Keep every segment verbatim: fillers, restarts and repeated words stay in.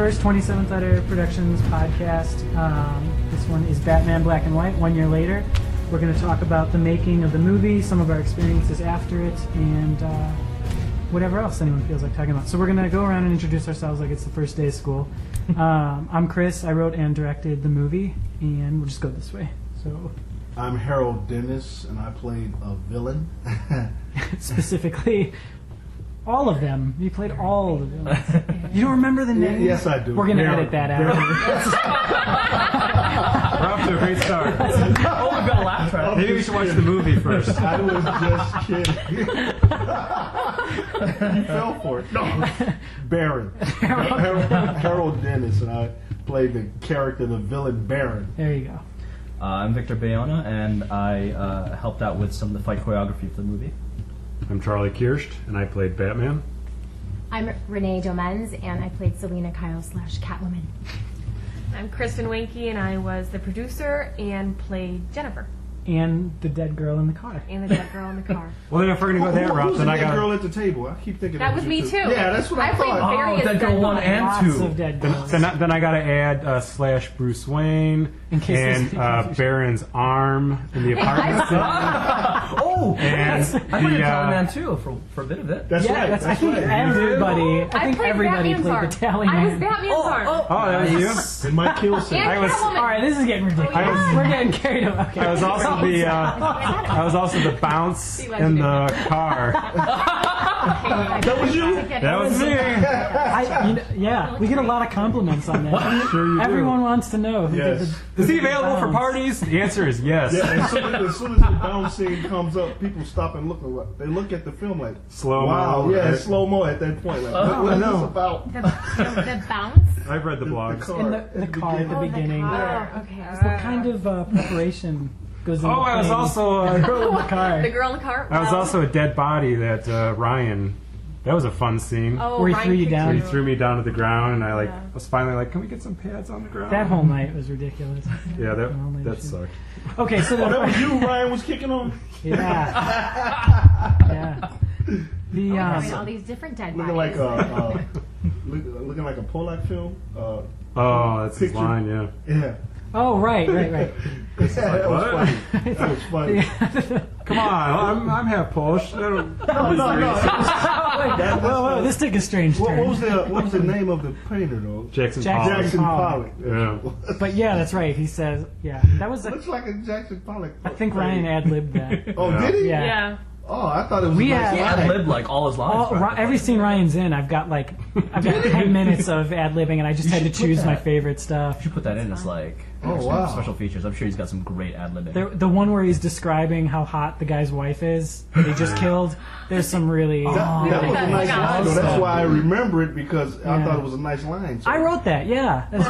first twenty-seventh Letter Productions podcast. Um, this one is Batman Black and White, one year later. We're going to talk about the making of the movie, some of our experiences after it, and uh, whatever else anyone feels like talking about. So we're going to go around and introduce ourselves like it's the first day of school. Um, I'm Chris. I wrote and directed the movie, and we'll just go this way. So, I'm Harold Dennis, and I played a villain. Specifically, all of them. You played all of them. You don't remember the names? Yes, I do. We're going to They're- edit that out. We're off to a great start. Oh, we've got a laugh track. Maybe we should watch the movie first. I was just kidding. You fell for it. No. Baron. Harold, Harold Dennis, and I played the character, the villain Baron. There you go. Uh, I'm Victor Bayona, and I uh, helped out with some of the fight choreography for the movie. I'm Charlie Kirst, and I played Batman. I'm Renee Domenz, and I played Selena Kyle slash Catwoman. I'm Kristen Wanke, and I was the producer and played Jennifer. And the dead girl in the car. And the dead girl in the car. Well, then if we're going to go that Who- route, who's then the I dead got. girl at the table? I keep thinking That that was me, too. Yeah, that's what I, I played thought. various Oh, dead girl dead one girls. and Lots two. of dead Then, girls. then, I- then I got to add uh, slash Bruce Wayne In case and there's uh, confusion. Baron's arm in the apartment. Oh, And I played the, uh, Talon too for, for a bit of it. That's yeah, right. that's, That's I think right. everybody. I think played everybody Batman's played arm. the Tally I was Man. Batman's arm. Oh, that was you? And my kill scene. And I was- Catwoman. All right, this is getting ridiculous. I was- We're getting carried away. Okay. I was also the uh, I was also the bounce in the car. That was you? That was me. I, you know, yeah, we get a lot of compliments on that. Sure you do. Everyone wants to know who did Yes. the. Is he available for bounce. parties? The answer is yes. Yeah, as soon as, as soon as the bounce scene comes up, people stop and look at what they look at the film like Slow-mo. Wow, yeah, Right. slow mo at that point. Like, Oh, what, what I is know. this about? The, the, the bounce? I've read the blogs. car. In the, the car at the Oh, the beginning. car. Okay. What kind of uh, preparation goes into Oh, I was playing also the uh, girl in the car? The girl in the car. I was Wow. also a dead body that uh, Ryan. That was a fun scene. Oh, Where he Ryan threw you kicked down. He threw me down to the ground, and I like Yeah. was finally like, "Can we get some pads on the ground?" That whole night was ridiculous. Yeah, that All night that shit. sucked. Okay, so Oh, that was the, you Ryan was kicking on? yeah, yeah. The Wait, all um, these different dead Looking bodies. like a, uh, look, looking like a Polak film. Uh, Oh, that's his Picture- line. Yeah. yeah. oh right, right, right. Yeah, that was what? funny. That was funny. Come on, I'm I'm half Polish. I don't. No, no, no. Whoa, that's whoa, this took a strange What, turn. what was the what was the name of the painter though? Jackson, Jackson. Pollock. Jackson Pollock. Pollock. Yeah. But yeah, that's right. He says, yeah, that was. A, Looks like a Jackson Pollock. I think Ryan ad libbed that. Oh, Yeah. did he? Yeah. Yeah. Oh, I thought it was. We a nice had- He line. ad-libbed like all his lines. All, throughout Ri- the every fight. scene Ryan's in, I've got like, I've got ten minutes of ad libbing, and I just You had to should put choose my that. favorite stuff. You should put that in as like Oh, some wow. special features. I'm sure he's got some great ad-libbing. The, the one where he's describing how hot the guy's wife is that he just killed. There's some really. That, that really was a That's nice like line. though. awesome. That's why I remember it because I Yeah. thought it was a nice line. So. I wrote that. Yeah, that's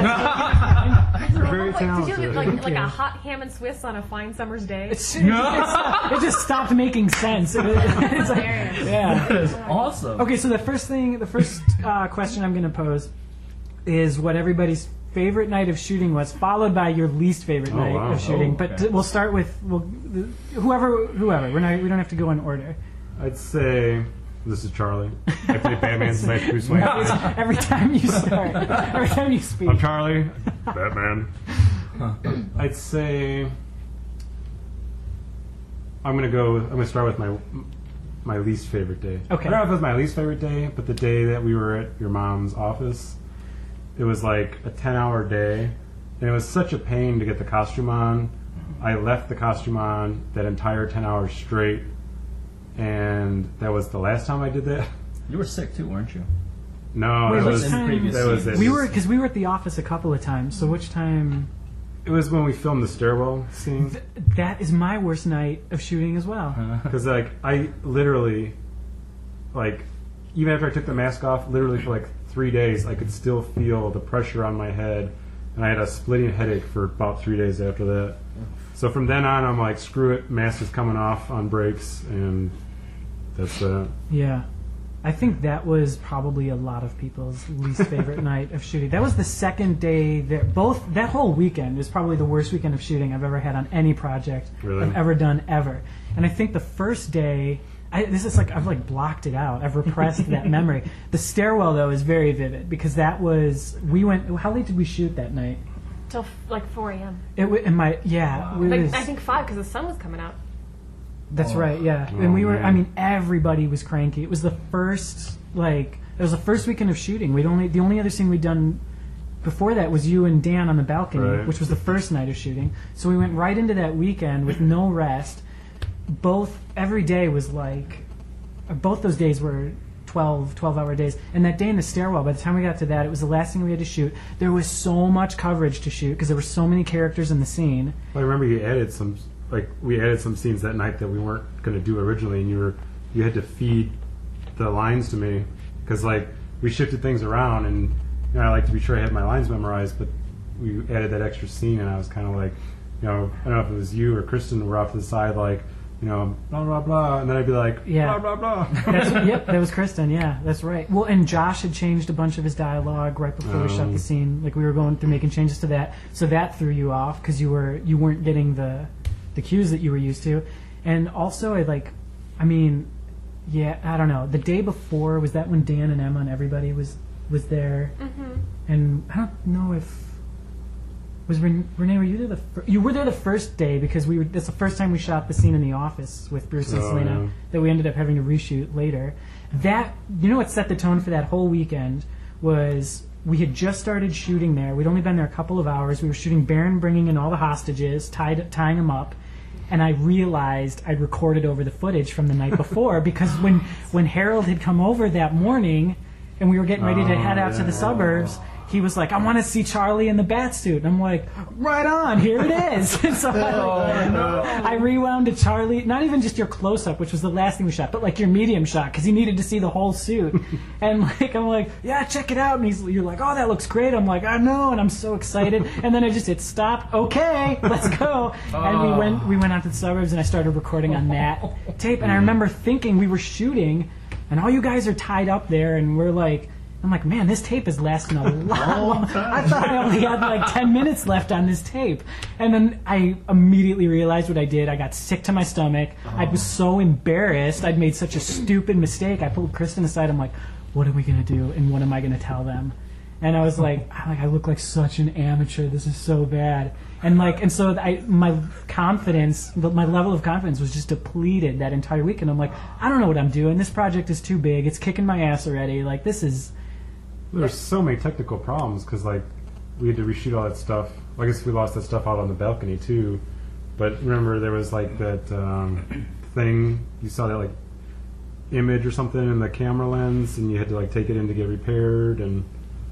You're very Like, did you talented. get like, like you. a hot ham and Swiss on a fine summer's day? It's, it, just stopped, it just stopped making sense. It- it's like, yeah. That is awesome. Okay, so the first thing, the first uh, question I'm going to pose is what everybody's favorite night of shooting was, followed by your least favorite Oh, night wow. of shooting. Oh, But okay. t- we'll start with we'll, whoever, whoever. We're not, we don't have to go in order. I'd say this is Charlie. I play Batman slash Bruce Wayne. Every time you start, every time you speak. I'm Charlie. Batman. I'd say I'm gonna go. I'm gonna start with my my least favorite day. Okay. I don't know if it was my least favorite day, but the day that we were at your mom's office, it was like a ten-hour day, and it was such a pain to get the costume on. I left the costume on that entire ten hours straight, and that was the last time I did that. You were sick too, weren't you? No, Wait, that which was time- previous that was scenes. it. We were because we were at the office a couple of times. So which time? It was when we filmed the stairwell scene. Th- that is my worst night of shooting as well. Because like I literally, like, even after I took the mask off, literally for like three days, I could still feel the pressure on my head, and I had a splitting headache for about three days after that. So from then on, I'm like, screw it, mask is coming off on breaks, and that's uh Yeah. I think that was probably a lot of people's least favorite night of shooting. That was the second day that both that whole weekend is probably the worst weekend of shooting I've ever had on any project Really? I've ever done ever. And I think the first day I, this is like I've like blocked it out. I've repressed that memory. The stairwell though is very vivid because that was we went. How late did we shoot that night? Till f- like four a.m. It w- and my yeah. It Like, was, I think five because the sun was coming out. that's Oh. right. Yeah, Oh, and we were. I man. mean, everybody was cranky. It was the first like it was the first weekend of shooting. We'd only the only other scene we'd done before that was you and Dan on the balcony, Right. which was the first night of shooting. So we went right into that weekend with no rest. Both every day was like, both those days were twelve, twelve hour days. And that day in the stairwell, by the time we got to that, it was the last thing we had to shoot. There was so much coverage to shoot because there were so many characters in the scene. I remember you added some, like we added some scenes that night that we weren't going to do originally, and you were you had to feed the lines to me because like we shifted things around, and you know, I like to be sure I had my lines memorized, but we added that extra scene, and I was kind of like, you know, I don't know if it was you or Kristen were off to the side like, you know, blah blah blah, and then I'd be like, Yeah. blah blah blah. That's, yep, that was Kristen. Yeah, that's right. Well, and Josh had changed a bunch of his dialogue right before we shot Um. the scene. Like we were going through making changes to that, so that threw you off because you were you weren't getting the the cues that you were used to. And also, I like, I mean, yeah, I don't know. The day before was that when Dan and Emma and everybody was was there, Mm-hmm. and I don't know if. Was Ren- Renee? Were you there the fir- you were there the first day because we were. That's the first time we shot the scene in the office with Bruce and Oh, Selena yeah. that we ended up having to reshoot later. That you know what set the tone for that whole weekend was we had just started shooting there. We'd only been there a couple of hours. We were shooting Baron bringing in all the hostages, tied tying them up. And I realized I'd recorded over the footage from the night before because when when Harold had come over that morning and we were getting ready to Oh, head out to yeah. the suburbs, he was like, I want to see Charlie in the bat suit. And I'm like, right on, here it is. And so I, I rewound to Charlie, not even just your close-up, which was the last thing we shot, but like your medium shot, because he needed to see the whole suit. And like I'm like, yeah, check it out. And he's, you're like, oh, that looks great. I'm like, I know, and I'm so excited. And then I just hit stop. Okay, let's go. And we went, we went out to the suburbs, and I started recording on that tape. And I remember thinking we were shooting, and all you guys are tied up there, and we're like, I'm like, man, this tape is lasting a lot long. I thought I only had like ten minutes left on this tape. And then I immediately realized what I did. I got sick to my stomach. I was so embarrassed. I'd made such a stupid mistake. I pulled Kristen aside. I'm like, what are we going to do? And what am I going to tell them? And I was like, I like, I look like such an amateur. This is so bad. And like, and so I, my confidence, my level of confidence was just depleted that entire week. And I'm like, I don't know what I'm doing. This project is too big. It's kicking my ass already. Like, this is... There's so many technical problems because like we had to reshoot all that stuff. I guess we lost that stuff out on the balcony too. But remember, there was like that um, thing you saw that like image or something in the camera lens, and you had to like take it in to get repaired. And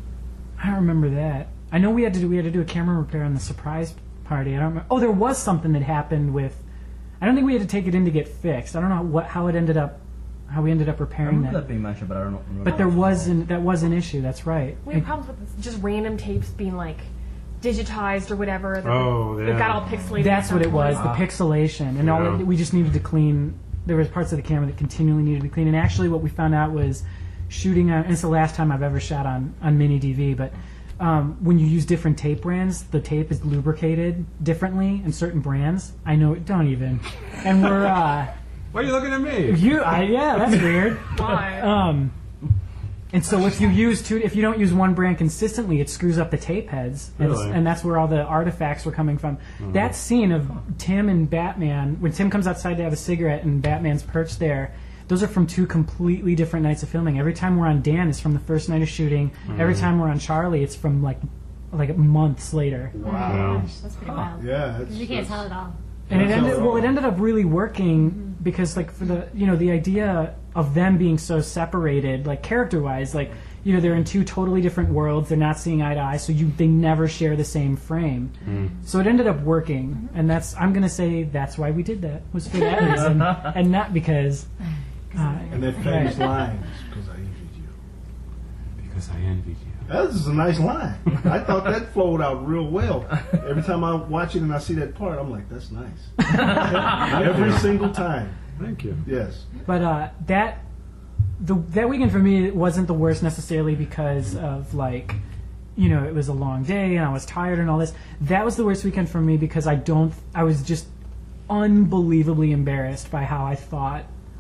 I don't remember that. I know we had to do we had to do a camera repair on the surprise party. I don't remember. Oh, there was something that happened with. I don't think we had to take it in to get fixed. I don't know what how it ended up, how we ended up I repairing remember that. that being mentioned, but I don't remember. But there was an that was an issue. That's right. We had It- problems with just random tapes being like digitized or whatever. They've- Oh, They've yeah. got all pixelated. That's at what some it was. point. The pixelation, and all Yeah. it, we just needed to clean. There was parts of the camera that continually needed to be cleaned. And actually, what we found out was shooting on. And it's the last time I've ever shot on on mini D V, but. Um, when you use different tape brands, the tape is lubricated differently in certain brands. I know, don't even. And we're, uh, why are you looking at me? you, I, yeah, that's weird. Why? Um, and so if you use two, if you don't use one brand consistently, it screws up the tape heads, and, it's- Really? and that's where all the artifacts were coming from. That scene of Tim and Batman, when Tim comes outside to have a cigarette and Batman's perched there, those are from two completely different nights of filming. Every time we're on Dan, it's from the first night of shooting. Every time we're on Charlie, it's from like like months later. Wow. Gosh, that's pretty wild. Yeah. It's, You can't it's- tell at all. And it That's ended all. well. It ended up really working because, like, for the you know the idea of them being so separated, like character-wise, like you know they're in two totally different worlds. They're not seeing eye to eye, so you they never share the same frame. So it ended up working, and that's I'm gonna say that's why we did that was for that reason, and not because. Uh, And that famous line is because I envied you. Because I envied you. That is a nice line. I thought that flowed out real well. Every time I watch it and I see that part, I'm like, that's nice. Every single time. Thank you. Yes. But uh, that the that weekend for me it wasn't the worst necessarily because of like, you know, it was a long day and I was tired and all this. That was the worst weekend for me because I don't. I was just unbelievably embarrassed by how I thought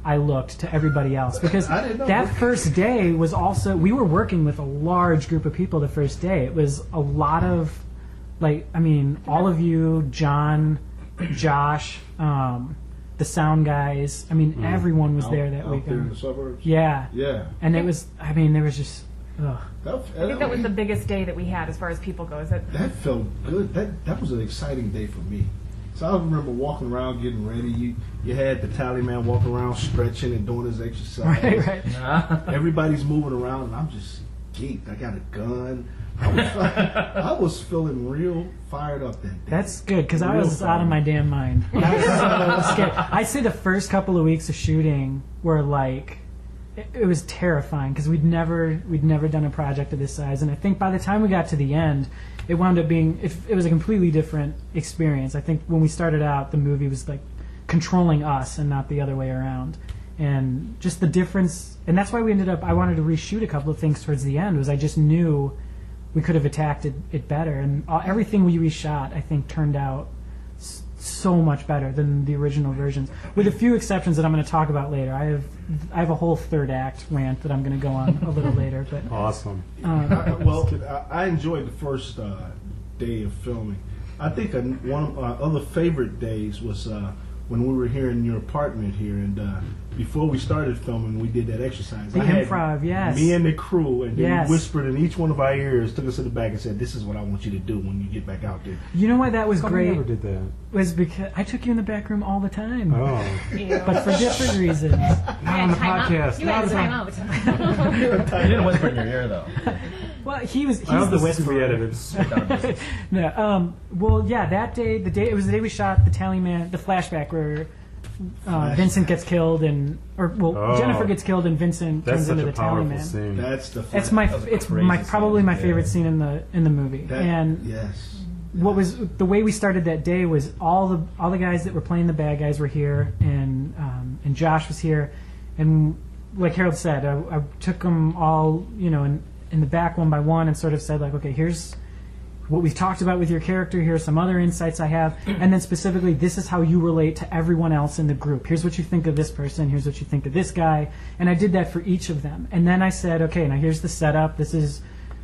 I looked to everybody else, because I didn't know. that first day was also, we were working with a large group of people the first day. It was a lot of, like, I mean, all of you, John, Josh, um, the sound guys. I mean, everyone was Out- there that out there in weekend. the suburbs. Yeah. Yeah. And it was, I mean, there was just, ugh. That, I think that was the biggest day that we had as far as people go. Is that That felt good. That that was an exciting day for me. So I remember walking around, getting ready. You you had the tally man walking around, stretching and doing his exercise. Right, right. Everybody's moving around, and I'm just geeked. I got a gun. I was, I was feeling real fired up that day. That's good, because I Real was fun. out of my damn mind. I was so scared. I'd say the first couple of weeks of shooting were like, it, it was terrifying, because we'd never we'd never done a project of this size, and I think by the time we got to the end, it wound up being it, it was a completely different experience. I think when we started out, the movie was like controlling us and not the other way around, and just the difference. And that's why we ended up. I wanted to reshoot a couple of things towards the end. Was I just knew we could have attacked it, it better, and all, everything we reshot, I think, turned out s- so much better than the original versions, with a few exceptions that I'm going to talk about later. I have I have a whole third act rant that I'm going to go on a little later, but Awesome. I, well, I, I enjoyed the first uh, day of filming. I think uh, one of my other favorite days was uh, when we were here in your apartment here, and uh, before we started filming, we did that exercise. The I had improv, yes. Me and the crew, and they Yes. whispered in each one of our ears, took us to the back, and said, "This is what I want you to do when you get back out there." you know why that was I great never did that. was because I took you in the back room all the time, Oh. but for different reasons. Not on the podcast. You Not had on the time out. You didn't whisper in your ear, though. Well, he was he's I hope the this is whisperer. edited. No, um, well, yeah, that day, the day it was the day we shot the Tally Man, the flashback where uh, Vincent gets killed and, or well, Oh. Jennifer gets killed and Vincent That's turns such into a the Tally powerful Man. scene. That's the. It's my, That was a it's crazy my probably scene, my yeah. favorite scene in the in the movie. That, and yes. what was the way we started that day was all the all the guys that were playing the bad guys were here, and um, and Josh was here, and like Harold said, I, I took them all, you know, in in the back one by one, and sort of said like, okay, here's what we've talked about with your character. Here's some other insights I have, and then specifically, this is how you relate to everyone else in the group. Here's what you think of this person. Here's what you think of this guy, and I did that for each of them. And then I said, okay, now here's the setup. This is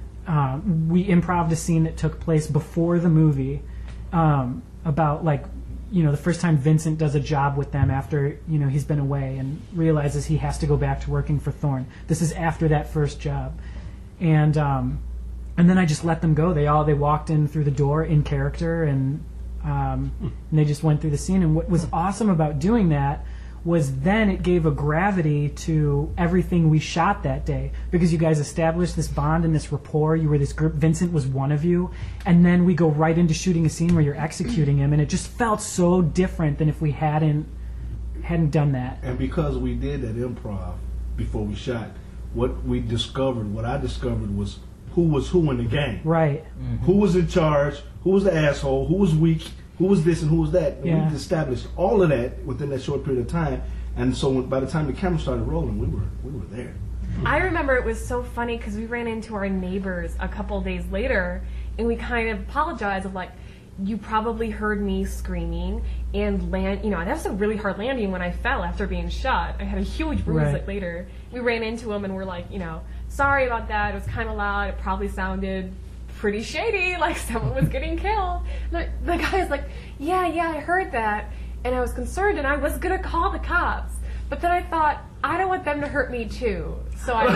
uh, we improv'd a scene that took place before the movie um, about like, you know, the first time Vincent does a job with them after, you know, he's been away and realizes he has to go back to working for Thorne. This is after that first job. And um, and then I just let them go. They all they walked in through the door in character, and um, and they just went through the scene. And what was awesome about doing that was then it gave a gravity to everything we shot that day, because you guys established this bond and this rapport. You were this group. Vincent was one of you, and then we go right into shooting a scene where you're executing him, and it just felt so different than if we hadn't hadn't done that. And because we did that improv before we shot, what we discovered, what I discovered was who was who in the gang. Right. Who was in charge, who was the asshole, who was weak, who was this and who was that. And Yeah. we established all of that within that short period of time. And so when, by the time the camera started rolling, we were we were there. I remember it was so funny because we ran into our neighbors a couple days later, and we kind of apologized of like, you probably heard me screaming and land. You know, that was a really hard landing when I fell after being shot. I had a huge bruise Right. like later. We ran into him and we're like, you know, sorry about that. It was kind of loud. It probably sounded pretty shady, like someone was getting killed. The, the guy was like, yeah, yeah, I heard that, and I was concerned, and I was gonna call the cops, but then I thought, I don't want them to hurt me too, so I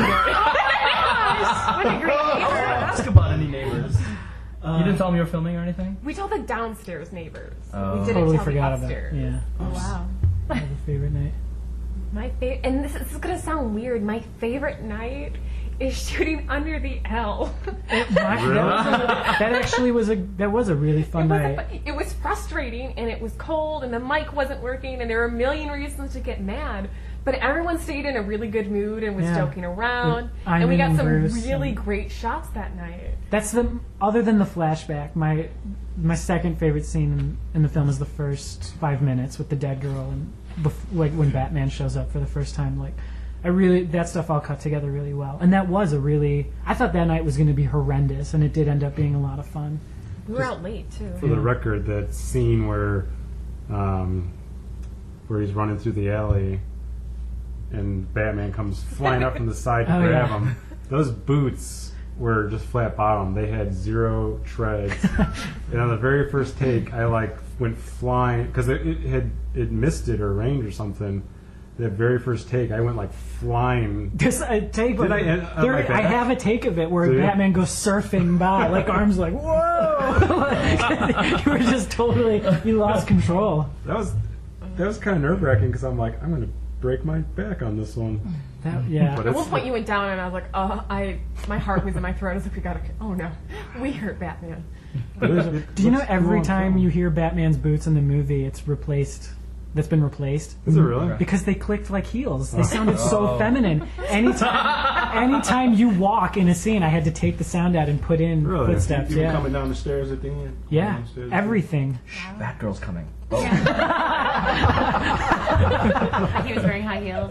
did. What a great neighbor. Ask about any neighbors. you didn't tell them you were filming or anything? We told the downstairs neighbors. Oh. We didn't Totally tell forgot the about it. upstairs. Yeah. Oh wow. That was a favorite night. My favorite, and this, this is gonna sound weird. My favorite night is shooting under the L. My- that, was a, that actually was a that was a really fun It night. was, it was frustrating, and it was cold, and the mic wasn't working, and there were a million reasons to get mad. But everyone stayed in a really good mood and was Yeah. joking around, With and we Iman got and some Bruce really and- great shots that night. That's the other than the flashback. My my second favorite scene in, in the film is the first five minutes with the dead girl and bef- like when Batman shows up for the first time. Like, I really that stuff all cut together really well, and that was a really. I thought that night was going to be horrendous, and it did end up being a lot of fun. We were out late too. For the record, that scene where um, where he's running through the alley and Batman comes flying up from the side to Oh, grab yeah. him. Those boots were just flat bottom. They had zero treads. And on the very first take, I like went flying because it, it had it misted or rained or something. The very first take, I went like flying. There's a take. Did of, I end up there, like that? I have a take of it where Do you? Batman goes surfing by, like arms like whoa. Like, you were just totally you lost control. That was that was kind of nerve wracking because I'm like I'm gonna break my back on this one. That, yeah. But At it's, one point, you went down, and I was like, "Oh, I." My heart was in my throat. I was like, "We gotta." Oh no, we hurt Batman. but it- it Do you know looks every cool on time film. you hear Batman's boots in the movie, it's replaced. That's been replaced. Is it really? Because they clicked like heels. They sounded Oh. so feminine. Anytime, anytime you walk in a scene, I had to take the sound out and put in Really? footsteps. You were Yeah, coming down the stairs at the end. yeah, Down the stairs. everything. Batgirl's coming. He was wearing high heels.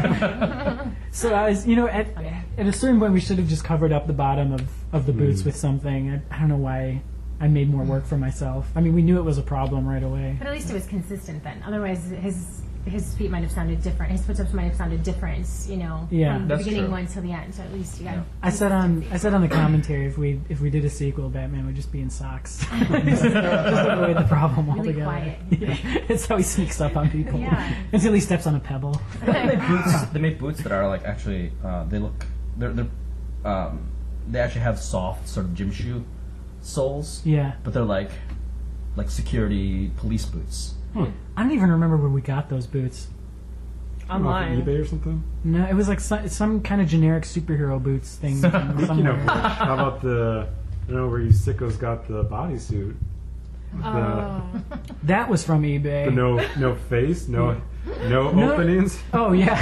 So I was, you know, at, at a certain point, we should have just covered up the bottom of, of the Hmm. boots with something. I, I don't know why I made more work for myself. I mean, we knew it was a problem right away. But at least it was consistent then. Otherwise, his his feet might have sounded different. His footsteps might have sounded different. You know, Yeah. from the That's beginning true. one till the end. So at least you got. Yeah. I said on I said on the commentary if we if we did a sequel, Batman would just be in socks. just, just avoid the problem Really altogether. quiet. Yeah. It's how he sneaks up on people Yeah. until he steps on a pebble. They make boots. They make boots that are like actually. Uh, they look. They're. they're um, they actually have soft sort of gym shoe soles. Yeah, But they're like, like security police boots. I don't even remember where we got those boots. Off of Online. eBay or something. No, it was like some, some kind of generic superhero boots thing. from Speaking of somewhere. which, how about the I don't know where you sickos got the bodysuit? The, Oh. That was from eBay. the no no face, no no, No. openings. Oh yeah,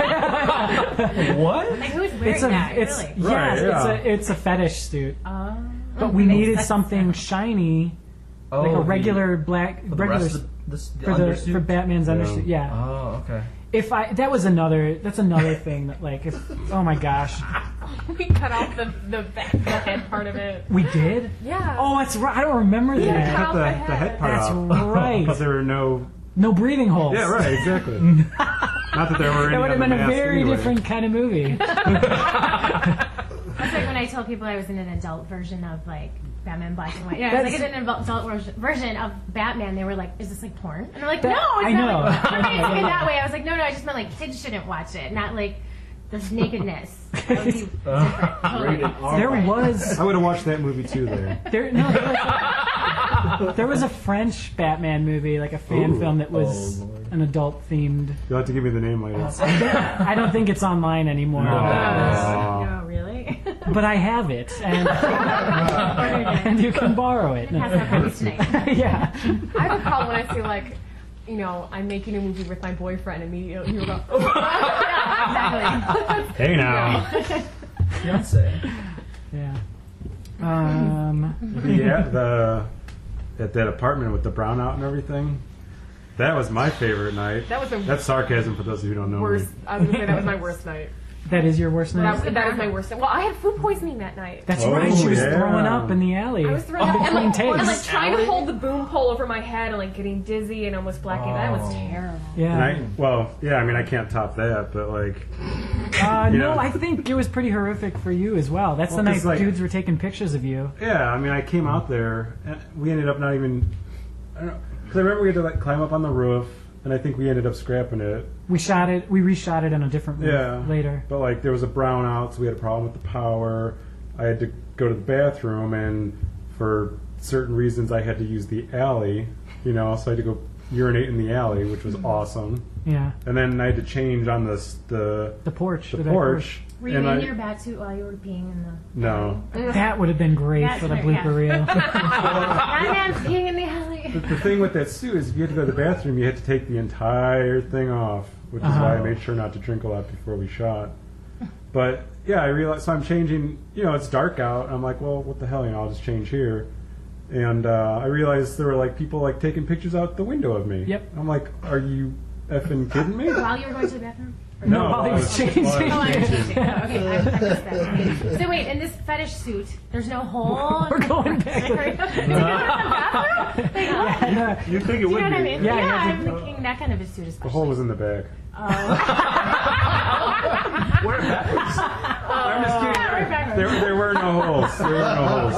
What? Like who's wearing it's a that? it's really? yes, Right, it's yeah. a it's a fetish suit. Oh. But we Makes needed sense. something shiny, Oh, like a the- regular black for the regular rest of the, this, the for the undersuit? for Batman's Yeah. undersuit. Yeah. Oh, okay. If I that was another that's another thing that like if oh my gosh We cut off the the, back, the head part of it. we did. Yeah. Oh, that's right. I don't remember Yeah, that. cut Cut off the, the the head. head part That's off. right. Because there were no. No breathing holes. Yeah, right. Exactly. Not that there were any. That would have on been the a mask very anyway. different kind of movie. That's like when I tell people I was in an adult version of like Batman Black and White. Yeah, I was like That's- in an adult version- version of Batman. They were like, "Is this like porn?" And I'm like, That- "No, it's I not know. like porn." I know, In yeah. that way, I was like, "No, no, I just meant like kids shouldn't watch it, not like there's nakedness." That would be different. Totally. Rated R. There was I would have watched that movie too. There. there no there was, a, there was a French Batman movie, like a fan Ooh. film that was Oh, Lord. an adult themed. You'll have to give me the name later. I don't think it's online anymore. No. Oh, really? But I have it, and, and you can borrow it. Pass out copies tonight. Yeah. I have a problem when I say like, you know, I'm making a movie with my boyfriend, and immediately you go, oh. Exactly. Hey now. Fiance. Yeah. Um, the, uh, the at that apartment with the brownout and everything. That was my favorite night. That was the That's sarcasm for those of you who don't know worst. me. I was gonna say that was my worst night. that is your worst night. That, that was my worst night. Well, I had food poisoning that night. That's Oh, right. She was yeah. throwing up in the alley. I was throwing up and between like, takes. and like trying to hold the boom pole over my head and like getting dizzy and almost blacking. That was Oh. terrible. yeah. And I, well, yeah, I mean, I can't top that, but like, Uh, You no, know. I think it was pretty horrific for you as well. That's Well, the 'cause, night like- dudes were taking pictures of you. yeah, I mean, I came out there, and we ended up not even, I don't know, because I remember we had to like climb up on the roof, and I think we ended up scrapping it. We shot it. We reshot it on a different roof Yeah. later. But like, there was a brownout, so we had a problem with the power. I had to go to the bathroom, and for certain reasons, I had to use the alley. You know, so I had to go urinate in the alley, which was awesome. Yeah. And then I had to change on the s- the The porch. the the back porch. Were you and in I, your bat suit while you were peeing in the? No. That would have been great That's for the right, blooper reel. Batman's peeing in the alley. The, the thing with that suit is if you had to go to the bathroom, you had to take the entire thing off, which is Uh-huh. why I made sure not to drink a lot before we shot. But yeah, I realized, so I'm changing, you know, it's dark out. I'm like, well, what the hell, you know, I'll just change here. And uh, I realized there were like people like taking pictures out the window of me. Yep. I'm like, are you effing kidding me? While you were going to the bathroom? Or No, No, while he I was was- changing. while I was Oh, I changing. understand. Okay, I, I missed that. So wait, in this fetish suit, there's no hole. We're going back. Is it in the bathroom? Like, what? Yeah. You think it Do you would know what I be? mean? Yeah, Yeah, yeah, I'm thinking that kind of a suit, The especially. hole was in the back. Oh. Wear it backwards. I'm just kidding. Yeah, wear it backwards. There, there were no holes. There were no holes.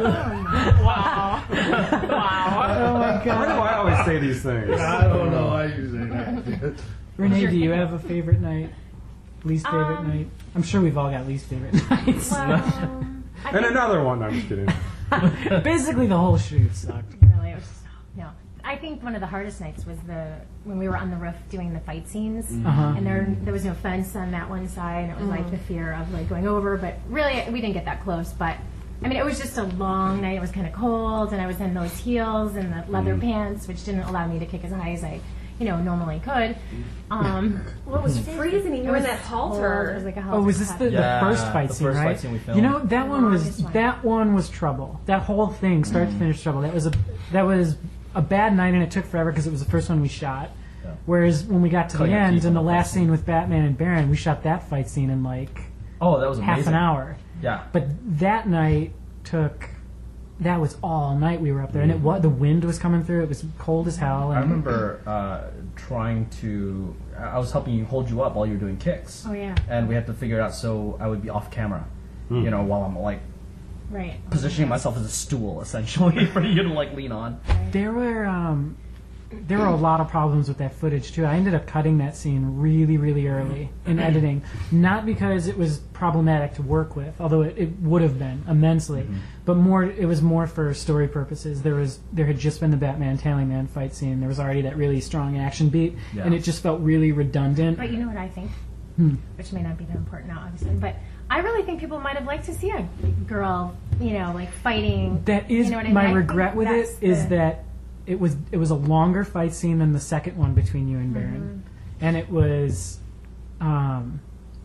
Wow. Wow. Oh my Why do god. I always say these things? I don't know why you say that. Renee, do you have a favorite night? Least favorite Um, night? I'm sure we've all got least favorite nights. Well, I And think another one. I'm just kidding. Basically, the whole shoot sucked. really, it was just, no. I think one of the hardest nights was the when we were on the roof doing the fight scenes, Uh-huh. and there there was no fence on that one side, and it was like the fear of like going over. But really, we didn't get that close. But I mean, it was just a long night. It was kind of cold, and I was in those heels and the leather pants, which didn't allow me to kick as high as I, you know, normally could. Um, Well, it was freezing. You it were in was that cold. halter. It was like a halter. Oh, was this the, Yeah, the first fight the scene, first right? fight scene we filmed. You know, that one was Longest one. that one was trouble. That whole thing, start to finish, trouble. That was a that was a bad night, and it took forever because it was the first one we shot. Yeah. Whereas when we got to Cutting the our end teeth and on the the fight last scene. scene with Batman and Baron, we shot that fight scene in like Oh, that was amazing. half an hour. Yeah. But that night took. That was all night we were up there, and it was the wind was coming through. It was cold as hell. And I remember uh, trying to. I was helping you hold you up while you were doing kicks. Oh yeah, And we had to figure it out so I would be off camera. You know, while I'm like right. positioning myself as a stool, essentially, for you to like lean on. There were um, there were a lot of problems with that footage too. I ended up cutting that scene really, really early in editing, not because it was problematic to work with, although it, it would have been immensely, but more it was more for story purposes. There was there had just been the Batman Tallyman fight scene. There was already that really strong action beat, Yeah. and it just felt really redundant. But you know what I think, Hmm. which may not be that important now, obviously. But I really think people might have liked to see a girl, you know, like fighting. That is you know what I mean? my I think regret with it that's is the- that it was it was a longer fight scene than the second one between you and Baron, and it was. Um,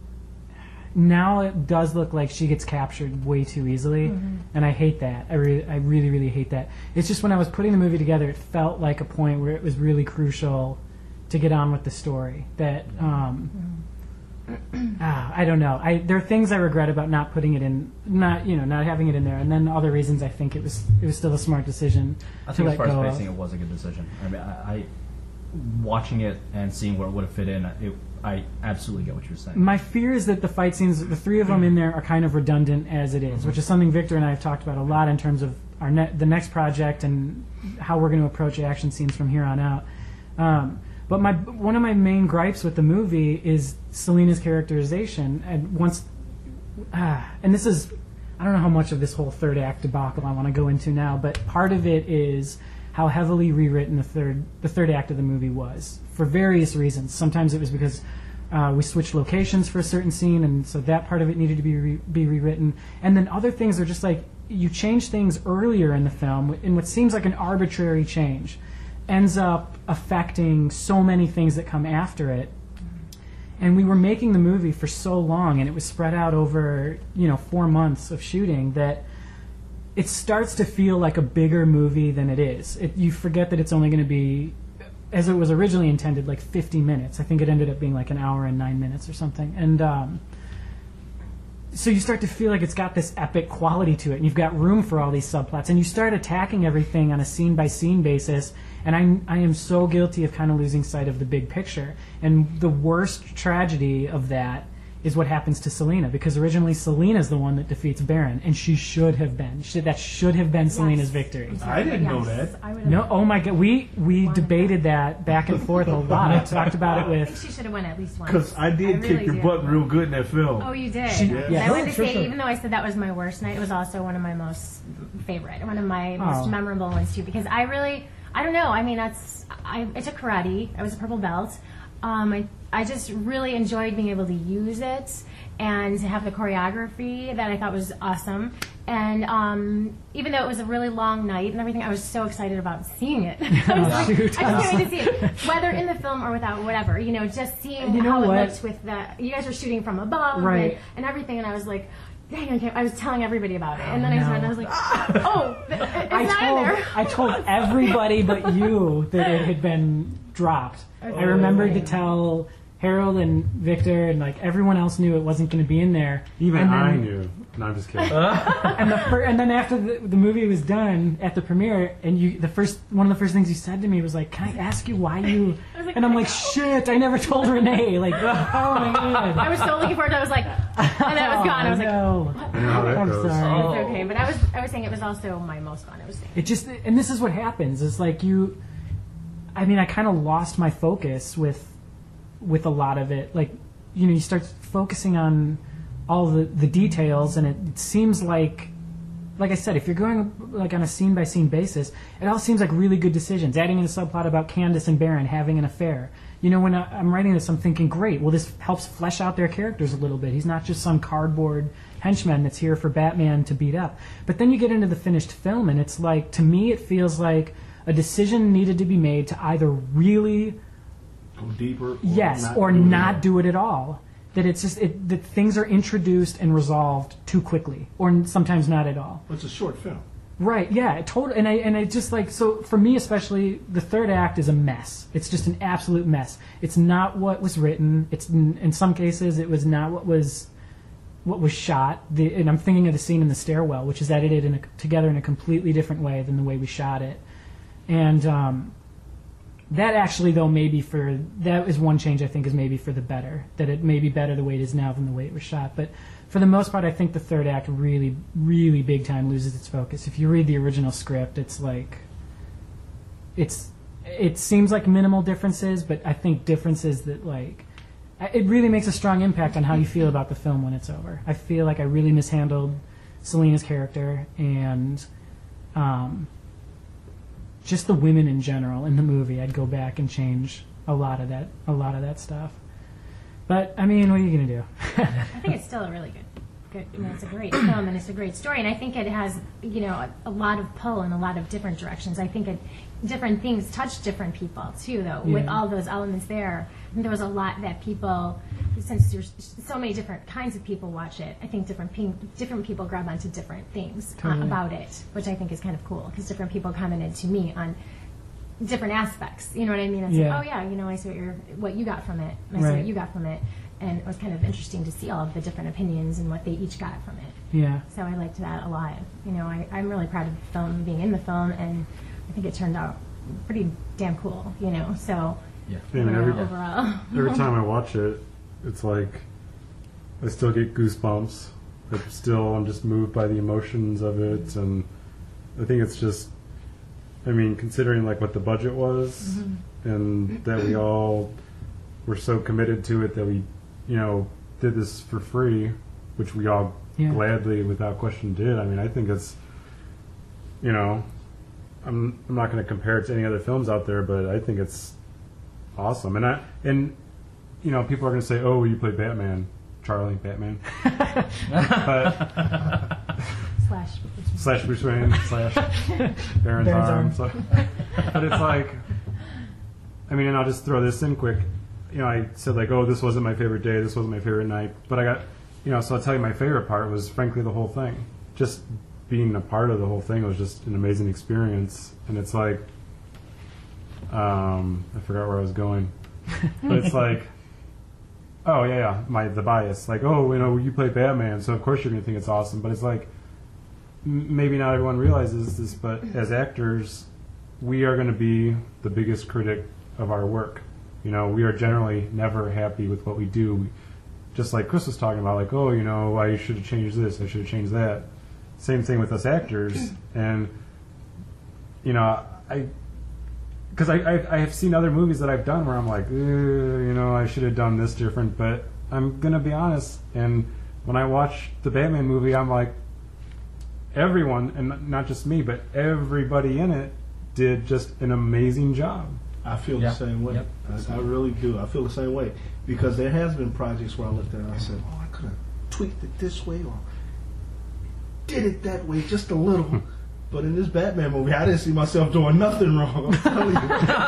now it does look like she gets captured way too easily, and I hate that. I really, I really, really hate that. It's just when I was putting the movie together, it felt like a point where it was really crucial to get on with the story. That um, ah, I don't know. I there are things I regret about not putting it in, not you know, not having it in there, and then other reasons I think it was it was still a smart decision I to think as let far go as of. pacing, it was a good decision. I mean, I, I watching it and seeing where it would have fit in, it, I absolutely get what you're saying. My fear is that the fight scenes, the three of them in there, are kind of redundant as it is, which is something Victor and I have talked about a lot in terms of our ne- the next project and how we're going to approach action scenes from here on out. Um, but my one of my main gripes with the movie is Selina's characterization, and once, ah, and this is, I don't know how much of this whole third act debacle I want to go into now, but part of it is how heavily rewritten the third the third act of the movie was for various reasons. Sometimes it was because uh, we switched locations for a certain scene, and so that part of it needed to be re- be rewritten. And then other things are just like you change things earlier in the film in what seems like an arbitrary change, ends up affecting so many things that come after it. And we were making the movie for so long, and it was spread out over you know four months of shooting that it starts to feel like a bigger movie than it is. It, you forget that it's only going to be, as it was originally intended, like fifty minutes. I think it ended up being like an hour and nine minutes or something. And um, so you start to feel like it's got this epic quality to it, and you've got room for all these subplots, and you start attacking everything on a scene-by-scene basis. And I, I am so guilty of kind of losing sight of the big picture. And the worst tragedy of that is what happens to Selina, because originally Selina's the one that defeats Baron, and she should have been. She, that should have been Selina's victory. I didn't know Yes, that. I would have. No, oh my God, we we Wanted debated that back and forth a lot. I talked about it I think with. she should have won at least once. Because I did really kick your do. butt real good in that film. Oh, you did. She- And yeah. I wanted to Oh, sure, say, sure. even though I said that was my worst night, it was also one of my most favorite, one of my Oh. most memorable ones too. Because I really, I don't know. I mean, that's I, I took karate. I was a purple belt. Um, I I just really enjoyed being able to use it and to have the choreography that I thought was awesome. And um, even though it was a really long night and everything, I was so excited about seeing it. I was like, shoot. I just can't wait to see it, whether in the film or without, whatever. You know, just seeing You know how what? it looked with the. You guys were shooting from above, Right. and, and everything, and I was like, dang, I, can't, I was telling everybody about it, and then Oh, I saw it, and no. I was like, oh, th- it's I not in told there. I told everybody but you that it had been dropped. I remembered to tell Harold and Victor, and like everyone else knew it wasn't going to be in there. Even And then- I knew. No, I'm just kidding. And the fir- and then after the, the movie was done at the premiere, and you the first one of the first things you said to me was like, "Can I ask you why you?" I was like, And I'm "Oh like, my God." "Shit, I never told Renee." Like, oh my god. I was so looking forward to it. I was like, and then it was gone. I was like, no. I know how that I'm goes. sorry. Oh. it's okay. But I was, I was saying it was also my most fun. I was saying. It just, and this is what happens. Is like you, I mean, I kind of lost my focus with, with a lot of it. Like, you know, you start focusing on all the the details, and it, it seems like, like I said, if you're going like on a scene by scene basis, it all seems like really good decisions. Adding in a subplot about Candace and Baron having an affair. You know, when I, I'm writing this, I'm thinking, great. Well, this helps flesh out their characters a little bit. He's not just some cardboard henchman that's here for Batman to beat up. But then you get into the finished film, and it's like, to me, it feels like a decision needed to be made to either really, Go deeper. Or yes, not or do it not all. do it at all. That it's just it, that things are introduced and resolved too quickly, or n- sometimes not at all. It's a short film. Right? Yeah. Totally. And I and I just like so for me especially, the third act is a mess. It's just an absolute mess. It's not what was written. It's in, in some cases it was not what was what was shot. The, and I'm thinking of the scene in the stairwell, which is edited in a, together in a completely different way than the way we shot it. And um, that actually, though, maybe for that is one change I think is maybe for the better. That it may be better the way it is now than the way it was shot. But for the most part, I think the third act really, really big time loses its focus. If you read the original script, it's like it's it seems like minimal differences, but I think differences that like it really makes a strong impact on how you feel about the film when it's over. I feel like I really mishandled Selena's character and. Um, just the women in general in the movie, I'd go back and change a lot of that, a lot of that stuff. But I mean, what are you gonna do? I think it's still a really good, good. I mean, it's a great film and it's a great story, and I think it has, you know, a, a lot of pull in a lot of different directions. I think it, different things touch different people too, though. With Yeah. all those elements there, I think there was a lot that people, since there's so many different kinds of people watch it. I think different pe- different people grab onto different things uh, Totally. about it, which I think is kind of cool because different people commented to me on different aspects. You know what I mean? It's Yeah. like, oh yeah, you know, I see what you're, what you got from it. And I see Right. what you got from it, and it was kind of interesting to see all of the different opinions and what they each got from it. Yeah, So I liked that a lot. You know, I, I'm really proud of the film, being in the film, and I think it turned out pretty damn cool. You know, so Yeah. I mean, you know, every, overall, every time I watch it, it's like I still get goosebumps. I still, I'm just moved by the emotions of it, and I think it's just, I mean, considering like what the budget was, and that we all were so committed to it that we, you know, did this for free, which we all Yeah. gladly, without question, did. I mean, I think it's, you know, I'm I'm not going to compare it to any other films out there, but I think it's awesome. And I and you know, people are going to say, "Oh, you play Batman, Charlie Batman," but slash. slash Bruce Wayne slash Baron's Baron's arm. arm. So, but it's like, I mean, and I'll just throw this in quick. You know, I said like, "Oh, this wasn't my favorite day. This wasn't my favorite night," but I got, you know, so I'll tell you my favorite part was frankly the whole thing. Just being a part of the whole thing was just an amazing experience, and it's like, um, I forgot where I was going, but it's like, oh yeah, yeah, my the bias, like, oh, you know, you play Batman, so of course you're gonna think it's awesome, but it's like, m- maybe not everyone realizes this, but as actors, we are gonna be the biggest critic of our work. You know, we are generally never happy with what we do. We, just like Chris was talking about, like, oh, you know, I should have changed this, I should have changed that. Same thing with us actors, and you know, I, because I, I I have seen other movies that I've done where I'm like, you know, I should have done this different, but I'm gonna be honest, and when I watch the Batman movie, I'm like, everyone, and not just me, but everybody in it did just an amazing job. I feel Yeah. the same way. Yep. I, I really do. I feel the same way because there has been projects where I looked at it and I said, "Oh, I could have tweaked it this way or did it that way just a little." But in this Batman movie, I didn't see myself doing nothing wrong. I'm telling you.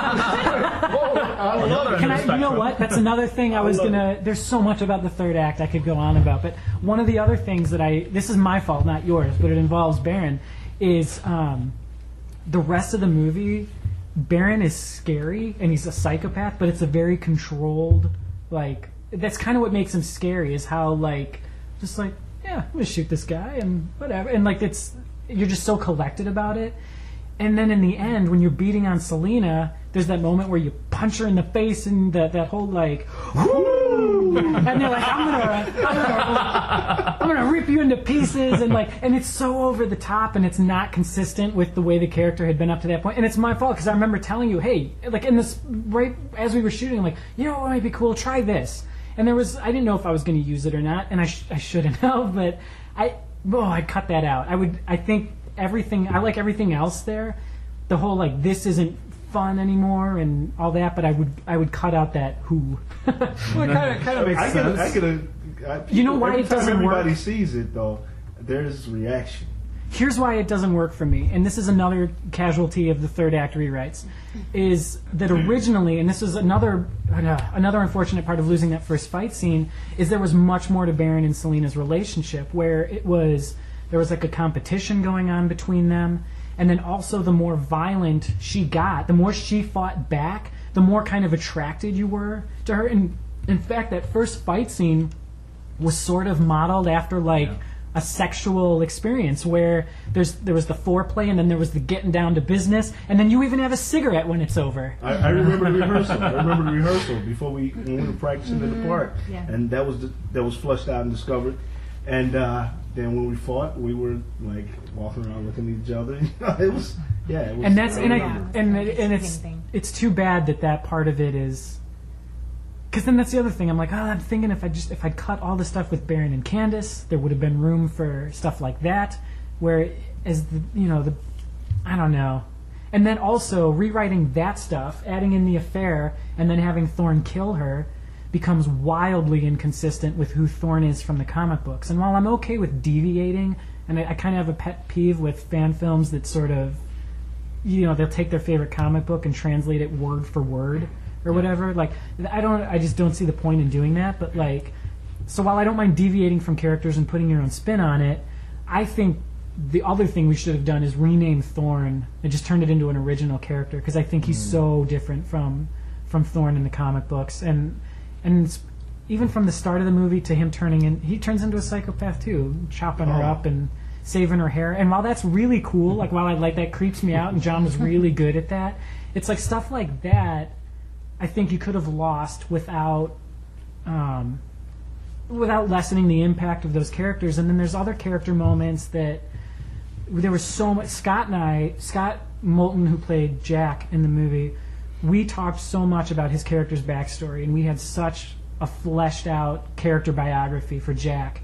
I love it. Can I, you know what? That's another thing I was love gonna. There's so much about the third act I could go on about, but one of the other things that I. This is my fault, not yours, but it involves Baron. Is um, the rest of the movie? Baron is scary and he's a psychopath, but it's a very controlled. Like that's kind of what makes him scary. Is how like just like yeah, yeah, I'm gonna shoot this guy and whatever. And like it's you're just so collected about it. And then in the end, when you're beating on Selena, there's that moment where you punch her in the face and that that whole like, whoo! And they're like, I'm gonna, I'm gonna, I'm gonna rip you into pieces, and like, and it's so over the top, and it's not consistent with the way the character had been up to that point. And it's my fault because I remember telling you, hey, like in this right as we were shooting, I'm like, you know what might be cool? Try this. And there was, I didn't know if I was going to use it or not, and I sh- I shouldn't have, but I, oh, I'd cut that out. I would, I think. Everything I like everything else there, the whole like this isn't fun anymore and all that. But I would I would cut out that who. Well, it kind of kind of makes I sense. could, I could, I, You know why every it time doesn't work? everybody sees it though, there's reaction. Here's why it doesn't work for me, and this is another casualty of the third act rewrites, is that originally, and this is another uh, another unfortunate part of losing that first fight scene, is there was much more to Baron and Selena's relationship, where it was. There was like a competition going on between them. And then also the more violent she got, the more she fought back, the more kind of attracted you were to her. And in fact, that first fight scene was sort of modeled after like Yeah. a sexual experience where there's there was the foreplay and then there was the getting down to business. And then you even have a cigarette when it's over. I, I remember the rehearsal. I remember the rehearsal before we when we were practicing in the park, Yeah. and that was the, that was flushed out and discovered. And uh, then when we fought, we were like walking around looking at each other. it was yeah. It was, And that's and I, remember. and It's and the it's same thing. it's too bad that that part of it is because then that's the other thing. I'm like, oh, I'm thinking if I just if I'd cut all the stuff with Baron and Candace, there would have been room for stuff like that. Where as the you know the I don't know, and then also rewriting that stuff, adding in the affair, and then having Thorne kill her becomes wildly inconsistent with who Thorne is from the comic books. And while I'm okay with deviating, and I, I kind of have a pet peeve with fan films that sort of, you know, they'll take their favorite comic book and translate it word for word or whatever. Like, I don't, I just don't see the point in doing that. But like, so while I don't mind deviating from characters and putting your own spin on it, I think the other thing we should have done is rename Thorne and just turned it into an original character because I think he's so different from from Thorne in the comic books. And And it's, even from the start of the movie to him turning in, he turns into a psychopath too, chopping her Oh. up and saving her hair. And while that's really cool, like while I like that creeps me out, and John was really good at that, it's like stuff like that. I think you could have lost without, um, without lessening the impact of those characters. And then there's other character moments that there was so much. Scott and I, Scott Moulton, who played Jack in the movie. We talked so much about his character's backstory, and we had such a fleshed out character biography for Jack.